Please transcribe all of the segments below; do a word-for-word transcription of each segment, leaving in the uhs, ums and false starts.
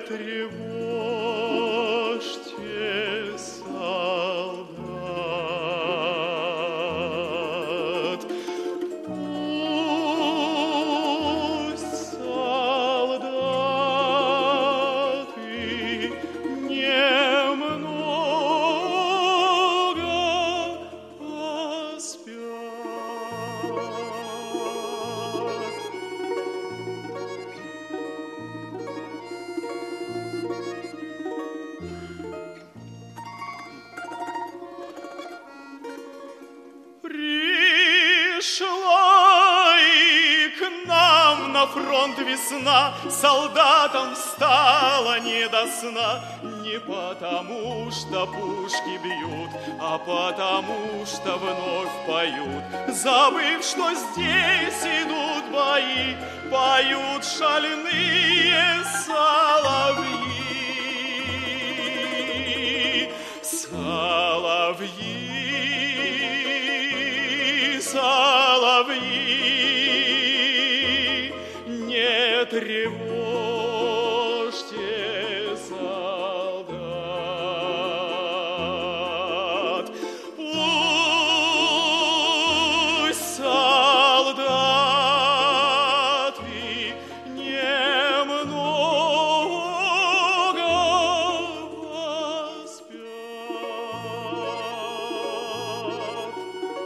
тревожьте солдат. Пусть солдаты немного Пришла и к нам на фронт весна, солдатам стало не до сна. Не потому, что пушки бьют, а потому, что вновь поют. Забыв, что здесь идут бои, поют шальные соловьи. Соловьи, соловьи, не тревожьте солдат. Пусть солдаты немного поспят.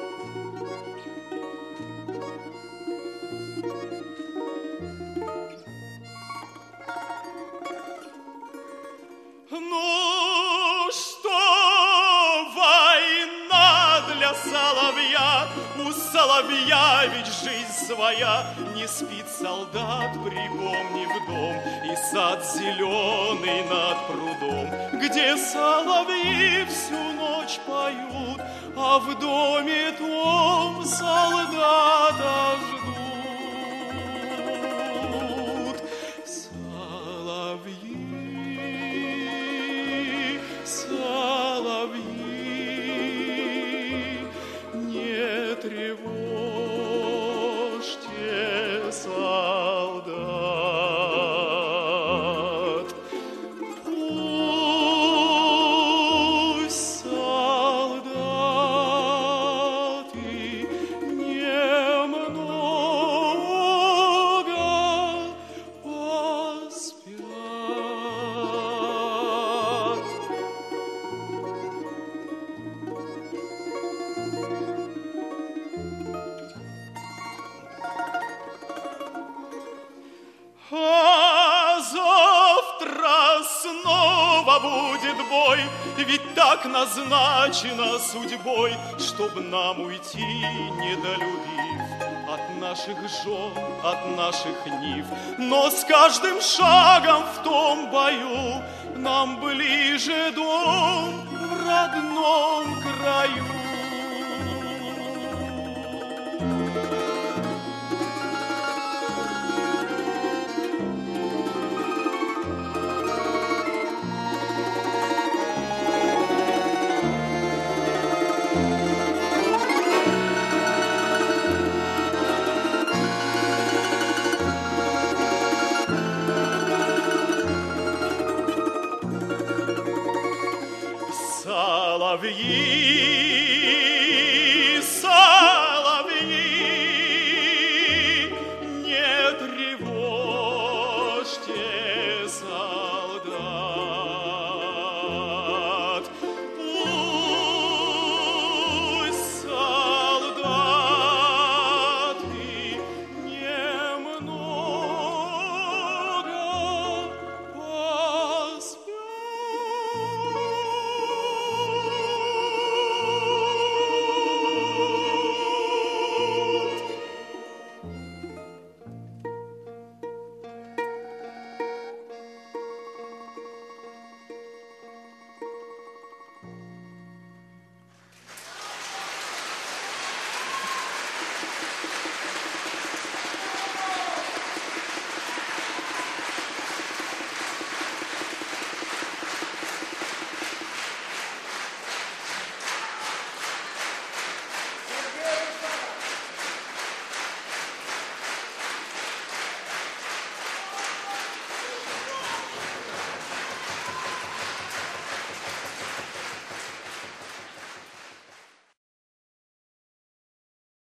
Ну что, война для соловья, у соловья ведь жизнь своя. Не спит солдат, припомнив дом и сад зеленый над прудом, где соловьи всю ночь поют, а в доме том солдата ждут. Соловьи, соловьи, не тревожьте солдат. Пусть солдаты немного поспят. А завтра снова будет бой, ведь так назначено судьбой, чтоб нам уйти, не долюбив от наших жен, от наших нив. Но с каждым шагом в том бою нам ближе дом в родном краю. Соловьи,